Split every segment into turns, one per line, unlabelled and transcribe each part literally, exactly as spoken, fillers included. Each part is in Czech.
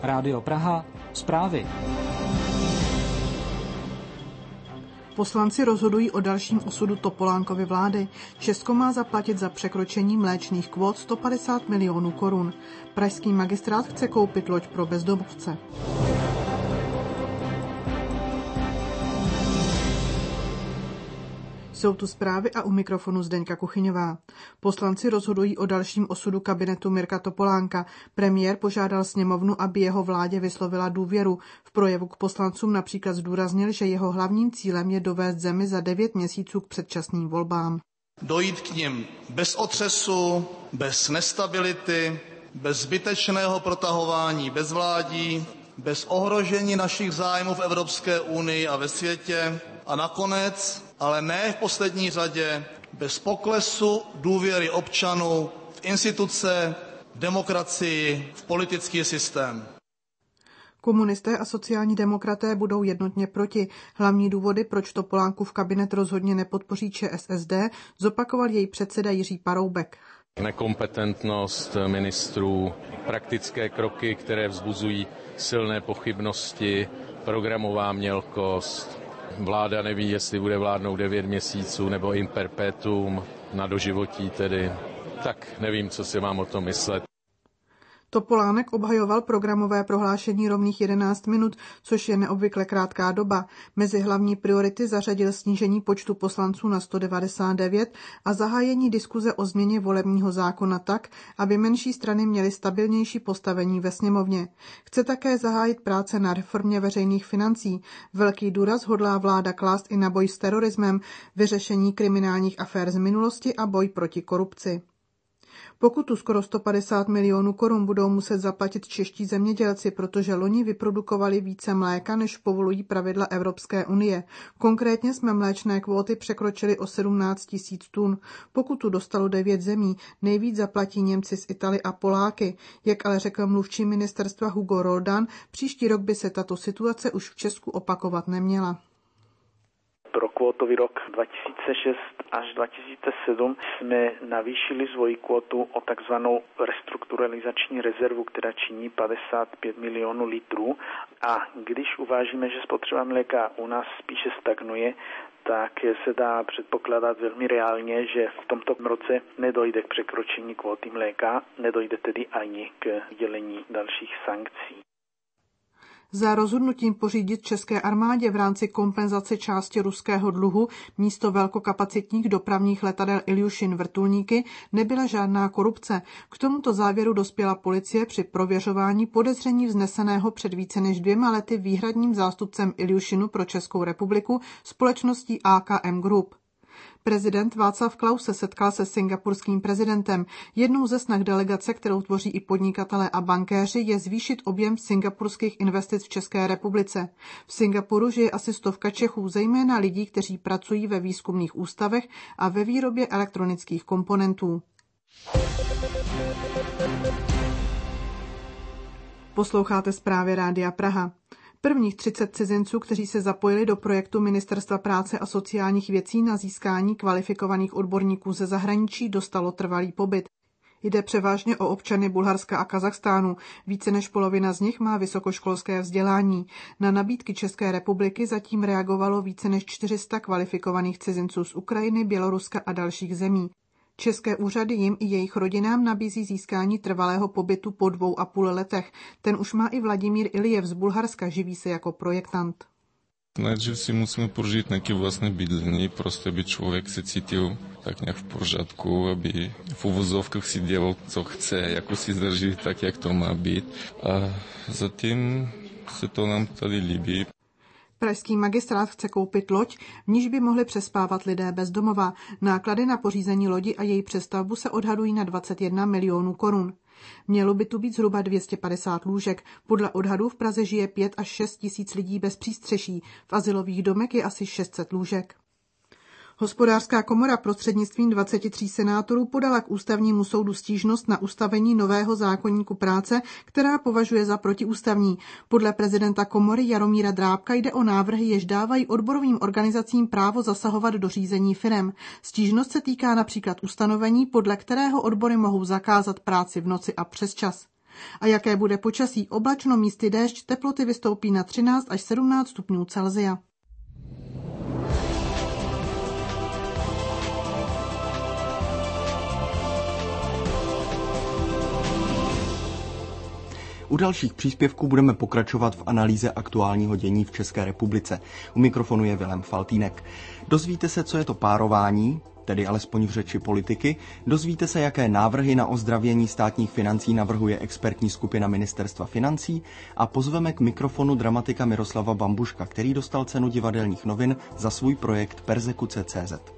Rádio Praha, zprávy.
Poslanci rozhodují o dalším osudu Topolánkovy vlády. Česko má zaplatit za překročení mléčných kvót sto padesát milionů korun. Pražský magistrát chce koupit loď pro bezdomovce. Jsou tu zprávy a u mikrofonu Zdeňka Kuchyňová. Poslanci rozhodují o dalším osudu kabinetu Mirka Topolánka. Premiér požádal sněmovnu, aby jeho vládě vyslovila důvěru. V projevu k poslancům například zdůraznil, že jeho hlavním cílem je dovést zemi za devět měsíců k předčasným volbám.
Dojít k nim bez otřesu, bez nestability, bez zbytečného protahování bezvládí, bez ohrožení našich zájmů v Evropské unii a ve světě a nakonec, ale ne v poslední řadě, bez poklesu důvěry občanů v instituce, v demokracii, v politický systém.
Komunisté a sociální demokraté budou jednotně proti. Hlavní důvody, proč Topolánkův kabinet rozhodně nepodpoří ČSSD, zopakoval její předseda Jiří Paroubek.
Nekompetentnost ministrů, praktické kroky, které vzbuzují silné pochybnosti, programová mělkost. Vláda neví, jestli bude vládnout devět měsíců nebo in perpetuum, na doživotí tedy. Tak nevím, co si mám o tom myslet.
Topolánek obhajoval programové prohlášení rovných jedenáct minut, což je neobvykle krátká doba. Mezi hlavní priority zařadil snížení počtu poslanců na sto devadesát devět a zahájení diskuze o změně volebního zákona tak, aby menší strany měly stabilnější postavení ve sněmovně. Chce také zahájit práce na reformě veřejných financí. Velký důraz hodlá vláda klást i na boj s terorismem, vyřešení kriminálních afér z minulosti a boj proti korupci. Pokutu skoro sto padesát milionů korun budou muset zaplatit čeští zemědělci, protože loni vyprodukovali více mléka, než povolují pravidla Evropské unie. Konkrétně jsme mléčné kvóty překročili o sedmnáct tisíc tun. Pokutu dostalo devět zemí, nejvíc zaplatí Němci z Italy a Poláky. Jak ale řekl mluvčí ministerstva Hugo Roldan, příští rok by se tato situace už v Česku opakovat neměla.
Pro kvótový rok dva tisíce šest až dva tisíce sedm jsme navýšili svoji kvotu o takzvanou restrukturalizační rezervu, která činí padesát pět milionů litrů. A když uvážíme, že spotřeba mléka u nás spíše stagnuje, tak se dá předpokládat velmi reálně, že v tomto roce nedojde k překročení kvóty mléka, nedojde tedy ani k udělení dalších sankcí.
Za rozhodnutím pořídit české armádě v rámci kompenzace části ruského dluhu místo velkokapacitních dopravních letadel Iljušin vrtulníky nebyla žádná korupce. K tomuto závěru dospěla policie při prověřování podezření vzneseného před více než dvěma lety výhradním zástupcem Iljušinu pro Českou republiku společností A K M Group. Prezident Václav Klaus se setkal se singapurským prezidentem. Jednou ze snah delegace, kterou tvoří i podnikatelé a bankéři, je zvýšit objem singapurských investic v České republice. V Singapuru žije asi stovka Čechů, zejména lidí, kteří pracují ve výzkumných ústavech a ve výrobě elektronických komponentů. Posloucháte zprávy Rádia Praha. Prvních třicet cizinců, kteří se zapojili do projektu Ministerstva práce a sociálních věcí na získání kvalifikovaných odborníků ze zahraničí, dostalo trvalý pobyt. Jde převážně o občany Bulharska a Kazachstánu. Více než polovina z nich má vysokoškolské vzdělání. Na nabídky České republiky zatím reagovalo více než čtyři sta kvalifikovaných cizinců z Ukrajiny, Běloruska a dalších zemí. České úřady jim i jejich rodinám nabízí získání trvalého pobytu po dvou a půl letech. Ten už má i Vladimír Ilijev z Bulharska, živí se jako projektant.
Najprv si musíme pořídit nějaké vlastné bydlení, prostě aby člověk se cítil tak nějak v pořádku, aby v uvozovkách si dělal, co chce, jako si zdrží, tak jak to má být. A zatím se to nám tady líbí.
Pražský magistrát chce koupit loď, v níž by mohli přespávat lidé bez domova. Náklady na pořízení lodi a její přestavbu se odhadují na dvacet jedna milionů korun. Mělo by tu být zhruba dvě stě padesát lůžek. Podle odhadů v Praze žije pět až šest tisíc lidí bez přístřeší. V azylových domech je asi šest set lůžek. Hospodářská komora prostřednictvím dvaceti tří senátorů podala k ústavnímu soudu stížnost na ustavení nového zákoníku práce, která považuje za protiústavní. Podle prezidenta komory Jaromíra Drábka jde o návrhy, jež dávají odborovým organizacím právo zasahovat do řízení firem. Stížnost se týká například ustanovení, podle kterého odbory mohou zakázat práci v noci a přesčas. A jaké bude počasí? Oblačno, místy déšť, teploty vystoupí na třináct až sedmnáct stupňů Celsia.
U dalších příspěvků budeme pokračovat v analýze aktuálního dění v České republice. U mikrofonu je Vilém Faltýnek. Dozvíte se, co je to párování, tedy alespoň v řeči politiky. Dozvíte se, jaké návrhy na ozdravění státních financí navrhuje expertní skupina Ministerstva financí a pozveme k mikrofonu dramatika Miroslava Bambuška, který dostal cenu divadelních novin za svůj projekt Persekuce tečka cé zet.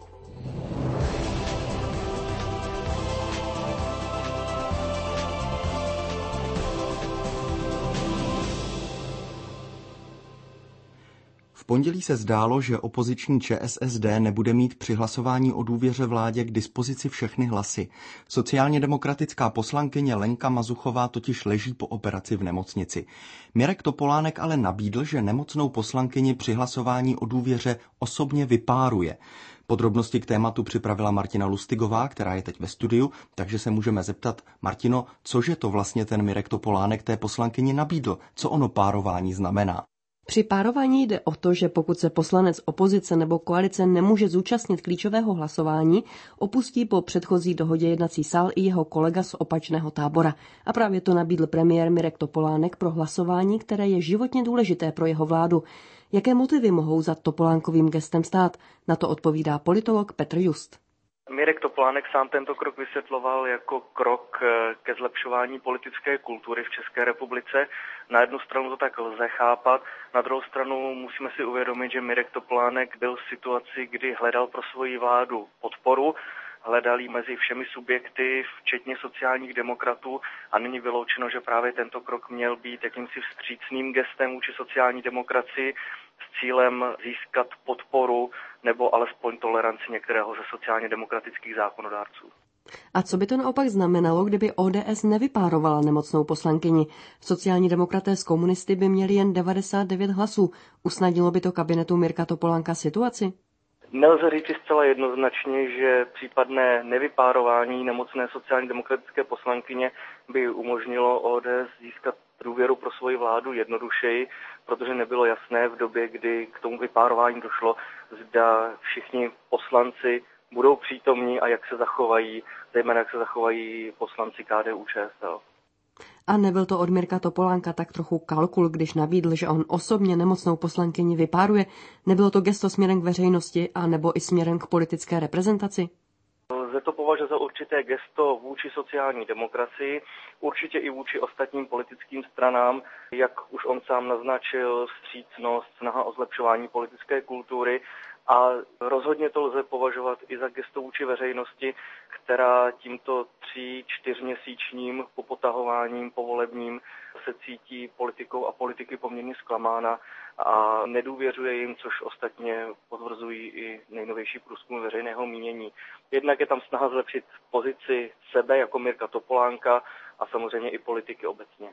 V pondělí se zdálo, že opoziční ČSSD nebude mít při hlasování o důvěře vládě k dispozici všechny hlasy. Sociálně demokratická poslankyně Lenka Mazuchová totiž leží po operaci v nemocnici. Mirek Topolánek ale nabídl, že nemocnou poslankyni při hlasování o důvěře osobně vypáruje. Podrobnosti k tématu připravila Martina Lustigová, která je teď ve studiu, takže se můžeme zeptat, Martino, cože to vlastně ten Mirek Topolánek té poslankyni nabídl? Co ono párování znamená?
Při párování jde o to, že pokud se poslanec opozice nebo koalice nemůže zúčastnit klíčového hlasování, opustí po předchozí dohodě jednací sál i jeho kolega z opačného tábora. A právě to nabídl premiér Mirek Topolánek pro hlasování, které je životně důležité pro jeho vládu. Jaké motivy mohou za Topolánkovým gestem stát? Na to odpovídá politolog Petr Just.
Mirek Topolánek sám tento krok vysvětloval jako krok ke zlepšování politické kultury v České republice. Na jednu stranu to tak lze chápat, na druhou stranu musíme si uvědomit, že Mirek Topolánek byl v situaci, kdy hledal pro svoji vládu podporu, hledal ji mezi všemi subjekty, včetně sociálních demokratů, a není vyloučeno, že právě tento krok měl být jakýmsi vstřícným gestem vůči sociální demokracii s cílem získat podporu nebo alespoň toleranci některého ze sociálně demokratických zákonodárců.
A co by to naopak znamenalo, kdyby O D S nevypárovala nemocnou poslankyni? Sociální demokraté s komunisty by měli jen devadesát devět hlasů. Usnadnilo by to kabinetu Mirka Topolánka situaci?
Nelze říct zcela jednoznačně, že případné nevypárování nemocné sociálně demokratické poslankyně by umožnilo O D S získat důvěru pro svoji vládu jednodušeji, protože nebylo jasné v době, kdy k tomu vypárování došlo, zda všichni poslanci budou přítomní a jak se zachovají, zejména jak se zachovají poslanci K D U Č S L.
A nebyl to od Mirka Topolánka tak trochu kalkul, když nabídl, že on osobně nemocnou poslankyni vypáruje? Nebylo to gesto směrem k veřejnosti a nebo i směrem k politické reprezentaci?
Lze to považovat za určité gesto vůči sociální demokracii, určitě i vůči ostatním politickým stranám, jak už on sám naznačil, vstřícnost, snaha o zlepšování politické kultury, a rozhodně to lze považovat i za gesto vůči veřejnosti, která tímto tří, čtyřměsíčním popotahováním povolebním se cítí politikou a politiky poměrně zklamána a nedůvěřuje jim, což ostatně potvrzují i nejnovější průzkumy veřejného mínění. Jednak je tam snaha zlepšit pozici sebe jako Mirka Topolánka a samozřejmě i politiky obecně.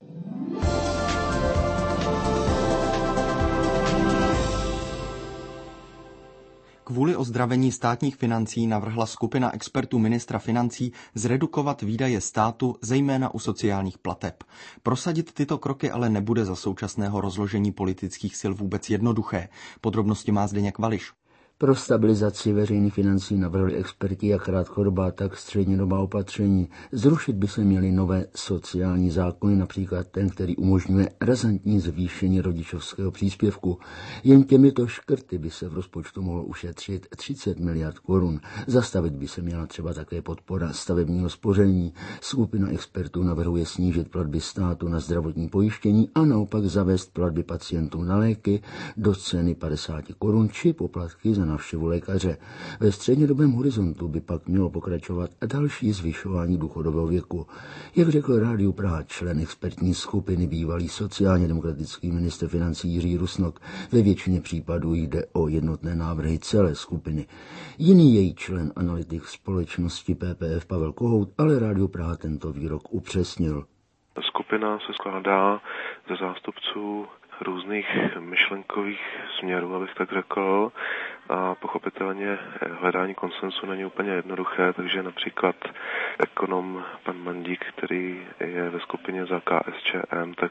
Kvůli ozdravení státních financí navrhla skupina expertů ministra financí zredukovat výdaje státu, zejména u sociálních plateb. Prosadit tyto kroky ale nebude za současného rozložení politických sil vůbec jednoduché. Podrobnosti má Zdeněk Vališ.
Pro stabilizaci veřejných financí navrhli experti jak krátkodobá, tak střednědobá opatření. Zrušit by se měly nové sociální zákony, například ten, který umožňuje razantní zvýšení rodičovského příspěvku. Jen těmito škrty by se v rozpočtu mohlo ušetřit třicet miliard korun. Zastavit by se měla třeba také podpora stavebního spoření. Skupina expertů navrhuje snížit platby státu na zdravotní pojištění a naopak zavést platby pacientů na léky do ceny padesát korun či poplatky za návštěvu lékaře. Ve střednědobém horizontu by pak mělo pokračovat další zvyšování důchodového věku. Jak řekl Rádiu Praha člen expertní skupiny bývalý sociálně demokratický ministr financí Jiří Rusnok, ve většině případů jde o jednotné návrhy celé skupiny. Jiný její člen, analytik společnosti P P F Pavel Kohout, ale Rádiu Praha tento výrok upřesnil.
Skupina se skládá ze zástupců různých myšlenkových směrů, abych tak řekl, a pochopitelně hledání konsensu není úplně jednoduché, takže například ekonom pan Mandík, který je ve skupině za K S Č M, tak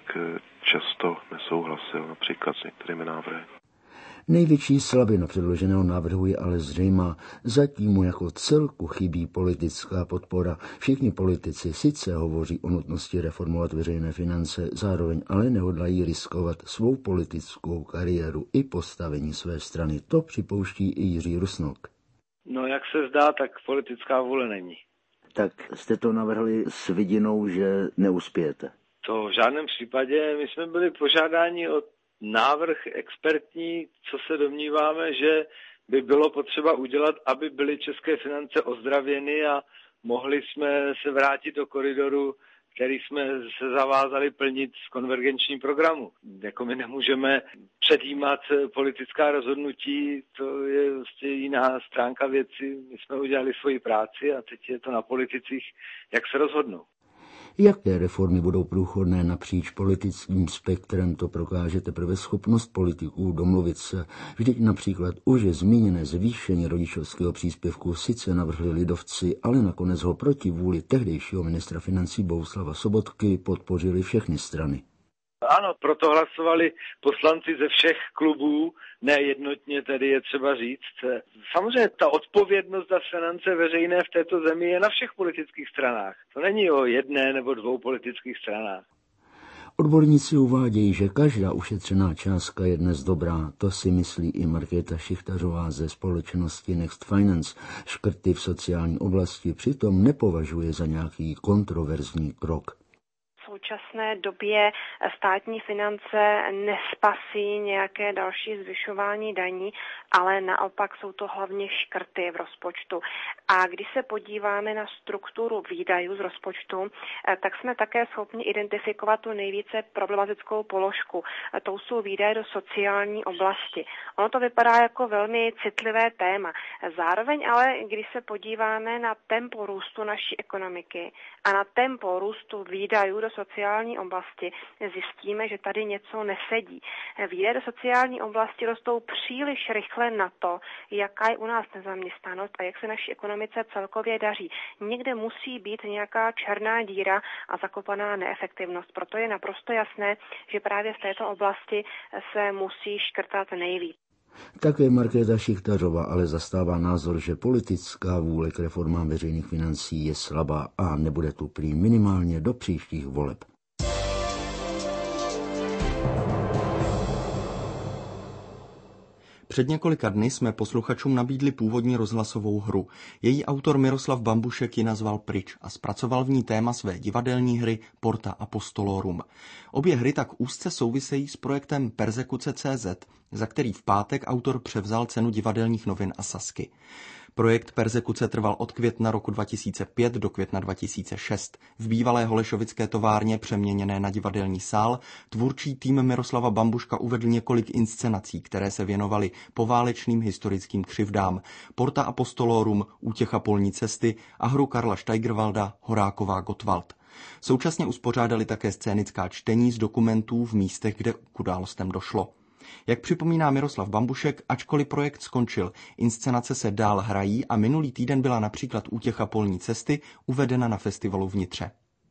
často nesouhlasil například s některými návrhy.
Největší slabina předloženého návrhu je ale zřejmá. Zatím mu jako celku chybí politická podpora. Všichni politici sice hovoří o nutnosti reformovat veřejné finance, zároveň ale nehodlají riskovat svou politickou kariéru i postavení své strany. To připouští i Jiří Rusnok.
No jak se zdá, tak politická vůle není.
Tak jste to navrhli s vidinou, že neuspějete?
To v žádném případě. My jsme byli požádáni o návrh expertní, co se domníváme, že by bylo potřeba udělat, aby byly české finance ozdravěny a mohli jsme se vrátit do koridoru, který jsme se zavázali plnit z konvergenčním programu. Jako my nemůžeme předjímat politická rozhodnutí, to je vlastně jiná stránka věci. My jsme udělali svoji práci a teď je to na politicích, jak se rozhodnou.
Jaké reformy budou průchodné napříč politickým spektrem, to prokáže teprve schopnost politiků domluvit se. Vždyť například už je zmíněné zvýšení rodičovského příspěvku sice navrhli lidovci, ale nakonec ho proti vůli tehdejšího ministra financí Bohuslava Sobotky podpořili všechny strany.
Ano, proto hlasovali poslanci ze všech klubů, ne jednotně, tedy je třeba říct. Samozřejmě ta odpovědnost za finance veřejné v této zemi je na všech politických stranách. To není o jedné nebo dvou politických stranách.
Odborníci uvádějí, že každá ušetřená částka je dnes dobrá. To si myslí i Markéta Šichtařová ze společnosti Next Finance. Škrty v sociální oblasti přitom nepovažuje za nějaký kontroverzní krok.
V současné době státní finance nespasí nějaké další zvyšování daní, ale naopak jsou to hlavně škrty v rozpočtu. A když se podíváme na strukturu výdajů z rozpočtu, tak jsme také schopni identifikovat tu nejvíce problematickou položku. Tou jsou výdaje do sociální oblasti. Ono to vypadá jako velmi citlivé téma. Zároveň ale, když se podíváme na tempo růstu naší ekonomiky a na tempo růstu výdajů do sociální oblasti, zjistíme, že tady něco nesedí. Výdaje do sociální oblasti rostou příliš rychle na to, jaká je u nás nezaměstnanost a jak se naší ekonomice celkově daří. Někde musí být nějaká černá díra a zakopaná neefektivnost. Proto je naprosto jasné, že právě v této oblasti se musí škrtat nejvíc.
Také Markéta Šichtařová ale zastává názor, že politická vůle k reformám veřejných financí je slabá a nebude tu prý minimálně do příštích voleb.
Před několika dny jsme posluchačům nabídli původní rozhlasovou hru. Její autor Miroslav Bambušek ji nazval Pryč a zpracoval v ní téma své divadelní hry Porta Apostolorum. Obě hry tak úzce souvisejí s projektem Persekuce tečka cé zet, za který v pátek autor převzal cenu divadelních novin a Sasky. Projekt Persekuce trval od května roku dva tisíce pět do května dva tisíce šest. V bývalé holešovické továrně přeměněné na divadelní sál tvůrčí tým Miroslava Bambuška uvedl několik inscenací, které se věnovaly poválečným historickým křivdám. Porta Apostolorum, Útěcha polní cesty a hru Karla Steigerwalda Horáková Gottwald. Současně uspořádali také scénická čtení z dokumentů v místech, kde k událostem došlo. Jak připomíná Miroslav Bambušek, ačkoliv projekt skončil, inscenace se dál hrají a minulý týden byla například Útěcha polní cesty uvedena na festivalu v Nitře.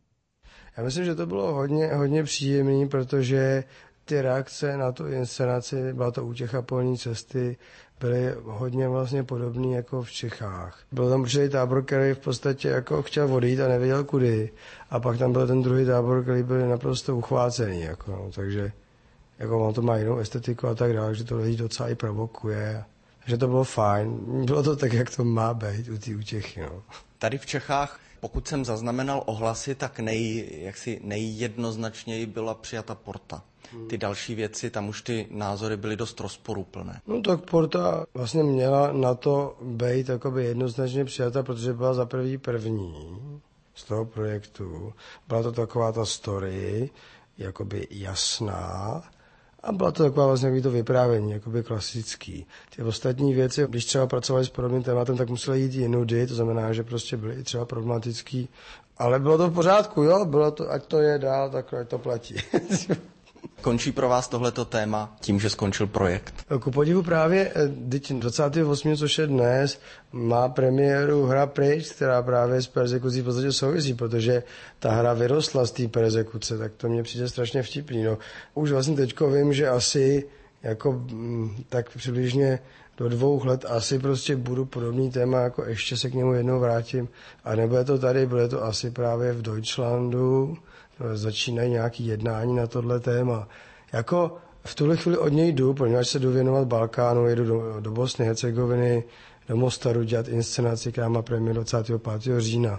Já myslím, že to bylo hodně, hodně příjemné, protože ty reakce na tu inscenaci, byla to Útěcha polní cesty, byly hodně vlastně podobné jako v Čechách. Byl tam určitý tábor, který v podstatě jako chtěl odejít a nevěděl kudy. A pak tam byl ten druhý tábor, který byl naprosto uchvácený. Jako, no, takže jako on to má jinou estetiku a tak dále, že to lidi docela i provokuje. Takže to bylo fajn. Bylo to tak, jak to má být u té Útěchy. No.
Tady v Čechách, pokud jsem zaznamenal ohlasy, tak nej, jaksi nejjednoznačněji byla přijata Porta. Ty další věci, tam už ty názory byly dost rozporuplné.
No tak Porta vlastně měla na to být jakoby jednoznačně přijata, protože byla za první první z toho projektu. Byla to taková ta story, jakoby jasná, a byla to taková vlastně to vyprávění, jakoby klasický. Ty ostatní věci, když třeba pracovali s podobným tématem, tak museli jít jinudy, to znamená, že prostě byly třeba problematický, ale bylo to v pořádku, jo, bylo to, ať to je dál, tak ať to platí.
Končí pro vás tohleto téma tím, že skončil projekt?
Ku podivu právě dvacátého osmého což je dnes, má premiéru hra Pryč, která právě s perzekucí v podstatě souvisí, protože ta hra vyrostla z té perzekuce, tak to mně přijde strašně vtipný. No. Už vlastně teďko vím, že asi jako tak přibližně do dvou let asi prostě budu podobný téma, jako ještě se k němu jednou vrátím. A nebude to tady, bude to asi právě v Deutschlandu, začínají nějaké jednání na tohle téma. Jako v tuhle chvíli od něj jdu, protože se jdu věnovat Balkánu, jedu do, do Bosny, Hercegoviny, do Mostaru dělat inscenaci, která má premiéru dvacátého pátého října.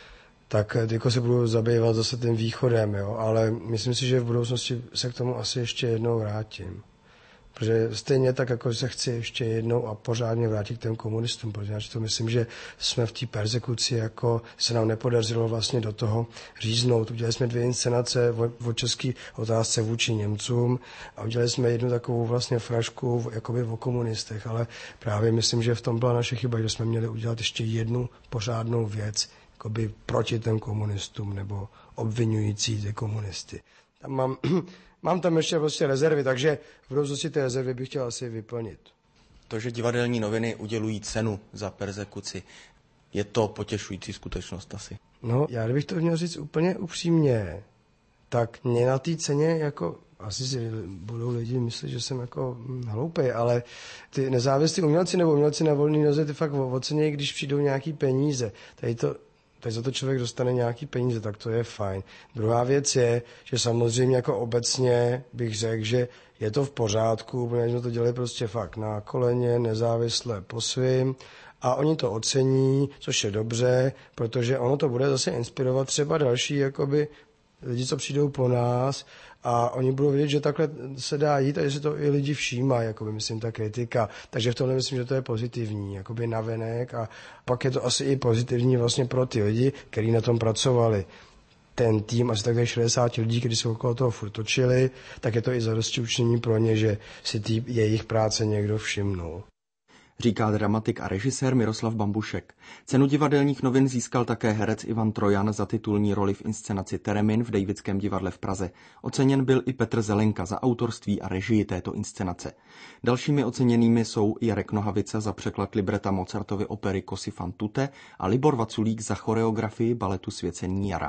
Tak jako se budu zabývat zase tím východem, jo? Ale myslím si, že v budoucnosti se k tomu asi ještě jednou vrátím. Protože stejně tak, jako se chci ještě jednou a pořádně vrátit k těm komunistům, protože já to myslím, že jsme v té perzekuci, jako se nám nepodařilo vlastně do toho říznout. Udělali jsme dvě inscenace o české otázce vůči Němcům a udělali jsme jednu takovou vlastně frašku jakoby o komunistech, ale právě myslím, že v tom byla naše chyba, že jsme měli udělat ještě jednu pořádnou věc, jakoby proti těm komunistům nebo obvinující ty komunisty. Tam mám... Mám tam ještě prostě rezervy, takže v budoucnosti ty rezervy bych chtěl asi vyplnit.
To, že divadelní noviny udělují cenu za perzekuci, je to potěšující skutečnost asi.
No, já kdybych to měl říct úplně upřímně, tak mě na té ceně jako, asi si budou lidi myslet, že jsem jako hloupej, ale ty nezávislí umělci nebo umělci na volné noze, ty fakt ocenějí, když přijdou nějaký peníze. Tady to tak za to člověk dostane nějaký peníze, tak to je fajn. Druhá věc je, že samozřejmě jako obecně bych řekl, že je to v pořádku, protože jsme to dělali prostě fakt na koleně, nezávisle po svým a oni to ocení, což je dobře, protože ono to bude zase inspirovat třeba další jakoby lidi, co přijdou po nás a oni budou vědět, že takhle se dá jít a že se to i lidi všímá, jakoby myslím ta kritika. Takže v tomhle myslím, že to je pozitivní, jakoby navenek a pak je to asi i pozitivní vlastně pro ty lidi, kteří na tom pracovali. Ten tým, asi takhle šedesát lidí, kteří se okolo toho furt točili, tak je to i zadosti učinění pro ně, že si tý jejich práce někdo všimnul.
Říká dramatik a režisér Miroslav Bambušek. Cenu divadelních novin získal také herec Ivan Trojan za titulní roli v inscenaci Teremin v Davidském divadle v Praze. Oceněn byl i Petr Zelenka za autorství a režii této inscenace. Dalšími oceněnými jsou Jarek Nohavica za překlad libreta Mozartovy opery Così fan tutte a Libor Vaculík za choreografii baletu Svěcení jara.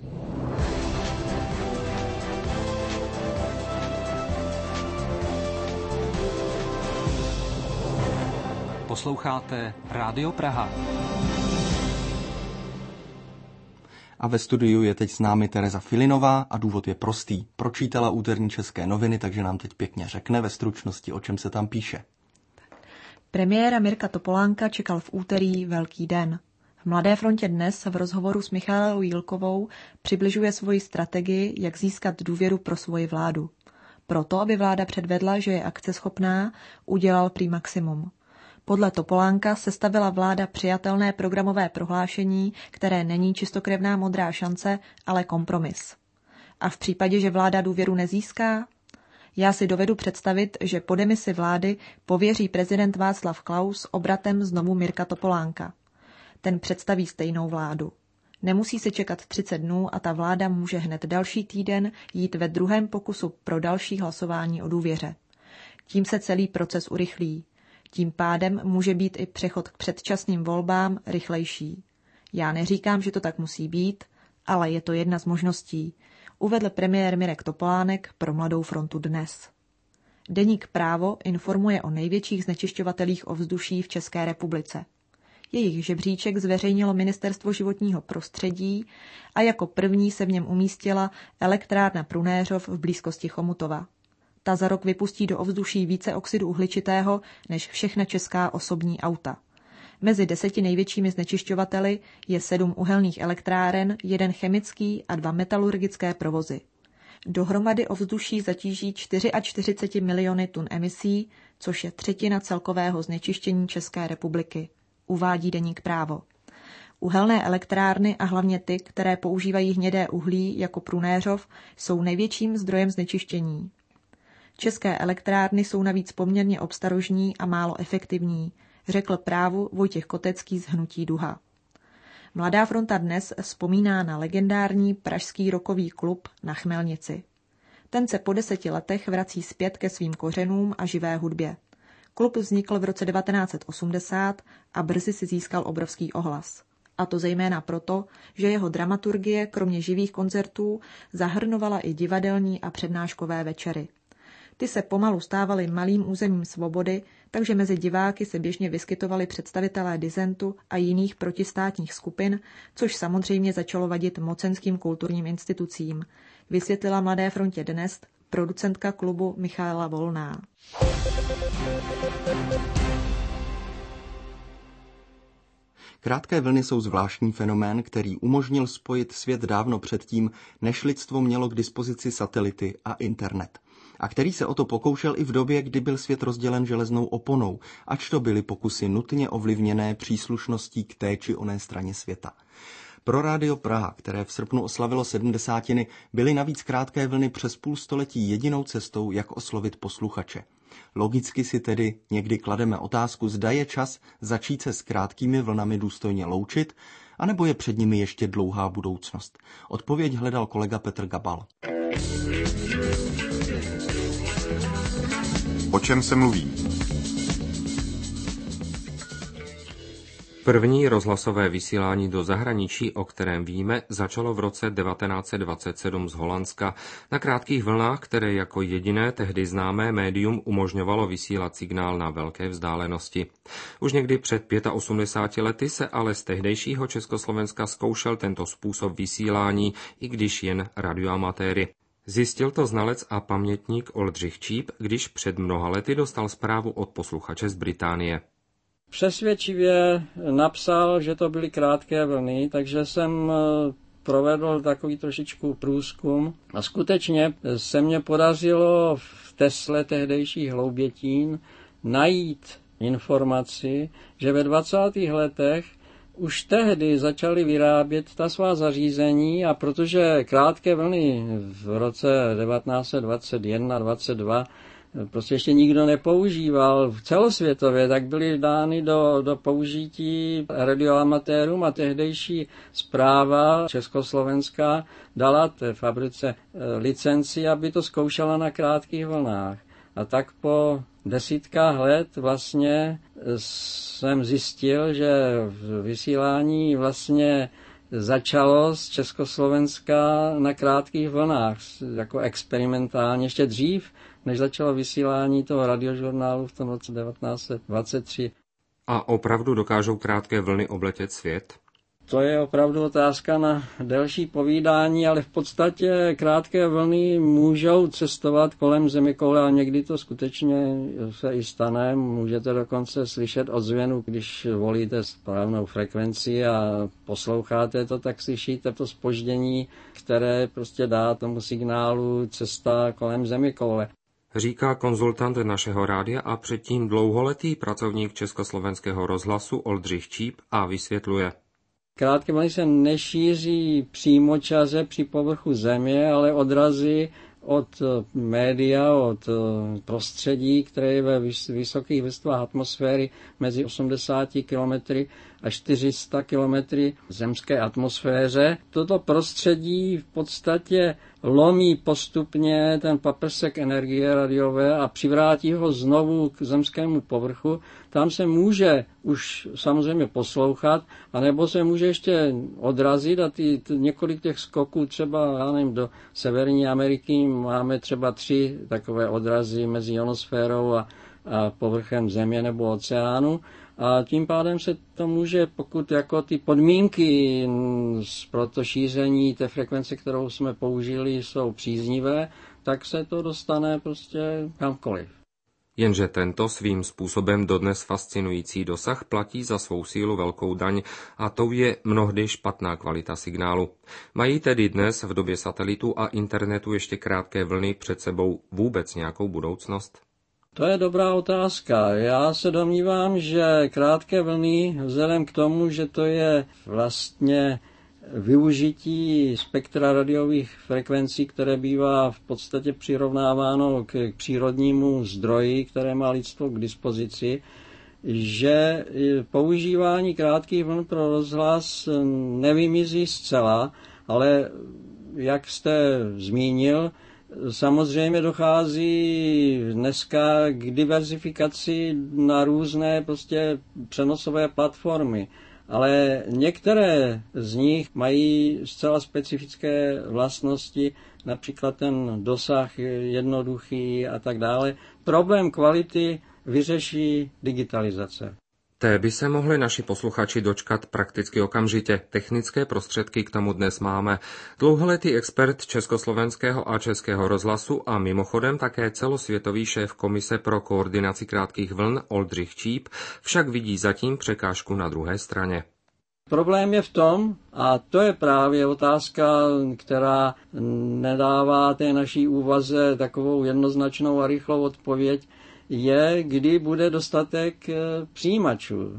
Posloucháte Rádio Praha.
A ve studiu je teď s námi Tereza Filinová a důvod je prostý. Pročítala úterní České noviny, takže nám teď pěkně řekne ve stručnosti, o čem se tam píše.
Premiéra Mirka Topolánka čekal v úterý velký den. V Mladé frontě dnes v rozhovoru s Michaelou Jílkovou přibližuje svoji strategii, jak získat důvěru pro svoji vládu. Proto, aby vláda předvedla, že je akceschopná, udělal prý maximum. Podle Topolánka sestavila vláda přijatelné programové prohlášení, které není čistokrevná modrá šance, ale kompromis. A v případě, že vláda důvěru nezíská? Já si dovedu představit, že po demisi vlády pověří prezident Václav Klaus obratem znovu Mirka Topolánka. Ten představí stejnou vládu. Nemusí se čekat třicet dnů a ta vláda může hned další týden jít ve druhém pokusu pro další hlasování o důvěře. Tím se celý proces urychlí. Tím pádem může být i přechod k předčasným volbám rychlejší. Já neříkám, že to tak musí být, ale je to jedna z možností, uvedl premiér Mirek Topolánek pro Mladou frontu dnes. Deník Právo informuje o největších znečišťovatelích ovzduší v České republice. Jejich žebříček zveřejnilo Ministerstvo životního prostředí a jako první se v něm umístila elektrárna Prunéřov v blízkosti Chomutova. Ta za rok vypustí do ovzduší více oxidu uhličitého než všechna česká osobní auta. Mezi deseti největšími znečišťovateli je sedm uhelných elektráren, jeden chemický a dva metalurgické provozy. Dohromady ovzduší zatíží čtyřicet čtyři miliony tun emisí, což je třetina celkového znečištění České republiky, uvádí Deník Právo. Uhelné elektrárny a hlavně ty, které používají hnědé uhlí jako Prunéřov, jsou největším zdrojem znečištění. České elektrárny jsou navíc poměrně obstarožní a málo efektivní, řekl Právu Vojtěch Kotecký z hnutí Duha. Mladá fronta dnes vzpomíná na legendární pražský rockový klub na Chmelnici. Ten se po deseti letech vrací zpět ke svým kořenům a živé hudbě. Klub vznikl v roce devatenáct set osmdesát a brzy si získal obrovský ohlas. A to zejména proto, že jeho dramaturgie kromě živých koncertů zahrnovala i divadelní a přednáškové večery. Ty se pomalu stávaly malým územím svobody, takže mezi diváky se běžně vyskytovali představitelé disentu a jiných protistátních skupin, což samozřejmě začalo vadit mocenským kulturním institucím, vysvětlila Mladé frontě dnes producentka klubu Michaela Volná.
Krátké vlny jsou zvláštní fenomén, který umožnil spojit svět dávno předtím, než lidstvo mělo k dispozici satelity a internet. A který se o to pokoušel i v době, kdy byl svět rozdělen železnou oponou, ač to byly pokusy nutně ovlivněné příslušností k té či oné straně světa. Pro Rádio Praha, které v srpnu oslavilo sedmdesátiny, byly navíc krátké vlny přes půl století jedinou cestou, jak oslovit posluchače. Logicky si tedy někdy klademe otázku, zda je čas začít se s krátkými vlnami důstojně loučit, anebo je před nimi ještě dlouhá budoucnost. Odpověď hledal kolega Petr Gabal.
O čem se mluví?
První rozhlasové vysílání do zahraničí, o kterém víme, začalo v roce devatenáct set dvacet sedm z Holandska na krátkých vlnách, které jako jediné tehdy známé médium umožňovalo vysílat signál na velké vzdálenosti. Už někdy před osmdesáti pěti lety se ale z tehdejšího Československa zkoušel tento způsob vysílání, i když jen radioamatéry. Zjistil to znalec a pamětník Oldřich Číp, když před mnoha lety dostal zprávu od posluchače z Británie.
Přesvědčivě napsal, že to byly krátké vlny, takže jsem provedl takový trošičku průzkum a skutečně se mně podařilo v Tesle tehdejších Hloubětín najít informaci, že ve dvacátých letech už tehdy začali vyrábět ta svá zařízení a protože krátké vlny v roce devatenáct set dvacet jedna dvacet dva prostě ještě nikdo nepoužíval celosvětově, tak byly dány do, do použití radioamatérům a tehdejší správa československá dala té fabrice licenci, aby to zkoušela na krátkých vlnách. A tak po desítkách let vlastně jsem zjistil, že vysílání vlastně začalo z Československa na krátkých vlnách, jako experimentálně, ještě dřív, než začalo vysílání toho radiožurnálu v tom roce devatenáct set dvacet tři.
A opravdu dokážou krátké vlny obletět svět?
To je opravdu otázka na delší povídání, ale v podstatě krátké vlny můžou cestovat kolem zeměkoule a někdy to skutečně se i stane. Můžete dokonce slyšet ozvěnu, když volíte správnou frekvenci a posloucháte to, tak slyšíte to zpoždění, které prostě dá tomu signálu cesta kolem zeměkoule.
Říká konzultant našeho rádia a předtím dlouholetý pracovník Československého rozhlasu Oldřich Číp a vysvětluje.
Krátké vlny se nešíří přímočaře při povrchu země, ale odrazy od média, od prostředí, které je ve vysokých vrstvách atmosféry mezi osmdesáti kilometry a čtyři sta kilometry zemské atmosféře. Toto prostředí v podstatě lomí postupně ten paprsek energie radiové a přivrátí ho znovu k zemskému povrchu. Tam se může už samozřejmě poslouchat, anebo se může ještě odrazit a ty, ty, několik těch skoků třeba, já nevím, do Severní Ameriky máme třeba tři takové odrazy mezi ionosférou a, a povrchem země nebo oceánu. A tím pádem se to může, pokud jako ty podmínky pro to šíření té frekvence, kterou jsme použili, jsou příznivé, tak se to dostane prostě kamkoliv.
Jenže tento svým způsobem dodnes fascinující dosah platí za svou sílu velkou daň a tou je mnohdy špatná kvalita signálu. Mají tedy dnes v době satelitu a internetu ještě krátké vlny před sebou vůbec nějakou budoucnost?
To je dobrá otázka. Já se domnívám, že krátké vlny, vzhledem k tomu, že to je vlastně využití spektra radiových frekvencí, které bývá v podstatě přirovnáváno k přírodnímu zdroji, které má lidstvo k dispozici, že používání krátkých vln pro rozhlas nevymizí zcela, ale jak jste zmínil, Samozřejmě dochází dneska k diverzifikaci na různé prostě přenosové platformy, ale některé z nich mají zcela specifické vlastnosti, například ten dosah jednoduchý a tak dále. Problém kvality vyřeší digitalizace.
Té by se mohli naši posluchači dočkat prakticky okamžitě. Technické prostředky k tomu dnes máme. Dlouholetý expert Československého a Českého rozhlasu a mimochodem také celosvětový šéf Komise pro koordinaci krátkých vln Oldřich Číp však vidí zatím překážku na druhé straně.
Problém je v tom, a to je právě otázka, která nedává té naší úvaze takovou jednoznačnou a rychlou odpověď, je, kdy bude dostatek přijímačů.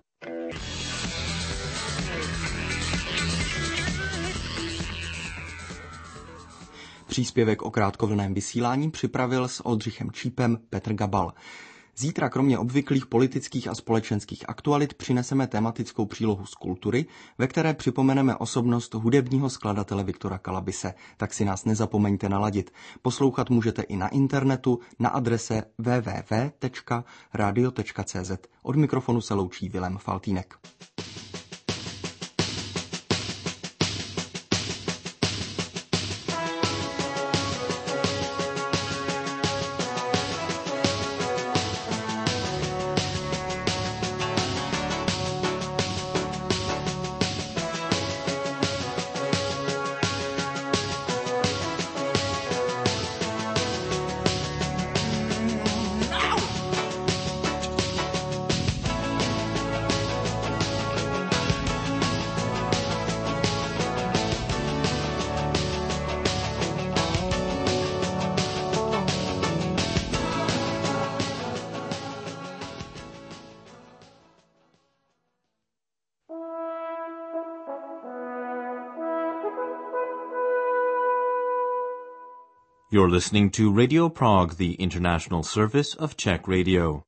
Příspěvek o krátkovlnném vysílání připravil s Oldřichem Čípem Petr Gabal. Zítra kromě obvyklých politických a společenských aktualit přineseme tematickou přílohu z kultury, ve které připomeneme osobnost hudebního skladatele Viktora Kalabise, tak si nás nezapomeňte naladit. Poslouchat můžete i na internetu na adrese w w w tečka radio tečka c z. Od mikrofonu se loučí Vilém Faltýnek.
You're listening to Radio Prague, the international service of Czech Radio.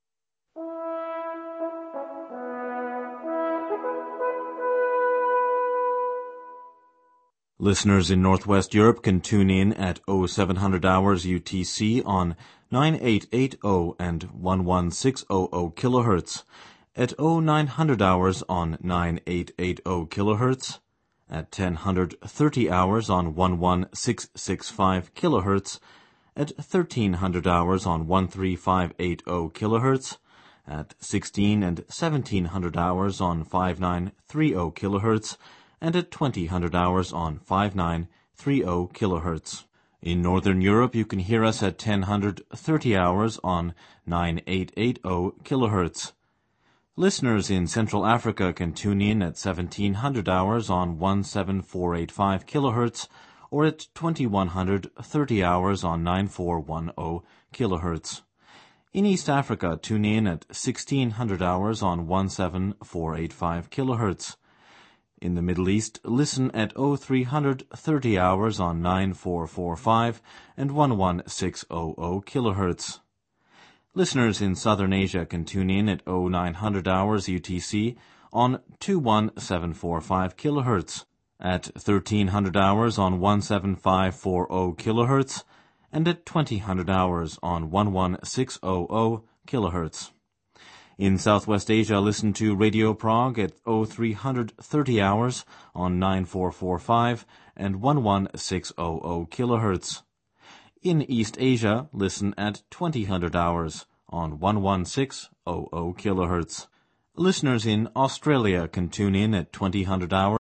Listeners in Northwest Europe can tune in at oh seven hundred hours U T C on nine eight eight zero and eleven six hundred kilohertz, at oh nine hundred hours on nine eight eight zero kilohertz, at ten thirty hours on eleven six six five kilohertz, at thirteen hundred hours on thirteen five eight zero kilohertz, at sixteen and seventeen hundred hours on fifty-nine thirty kilohertz, and at twenty hundred hours on fifty-nine thirty kilohertz. In Northern Europe, you can hear us at ten thirty hours on nine eight eight zero kilohertz. Listeners in Central Africa can tune in at seventeen hundred hours on seventeen four eight five kilohertz, or at twenty-one thirty hours on nine four one zero kilohertz. In East Africa, tune in at sixteen hundred hours on seventeen four eight five kilohertz. In the Middle East, listen at oh three thirty hours on nine four four five and eleven six hundred kilohertz. Listeners in Southern Asia can tune in at oh nine hundred hours U T C on twenty-one seven four five kilohertz, at thirteen hundred hours on seventeen five four zero kilohertz, and at twenty hundred hours on eleven six hundred kilohertz. In Southwest Asia, listen to Radio Prague at oh three thirty hours on nine four four five and eleven six hundred kilohertz. In East Asia, listen at twenty hundred hours on eleven six hundred kilohertz. Listeners in Australia can tune in at twenty hundred hours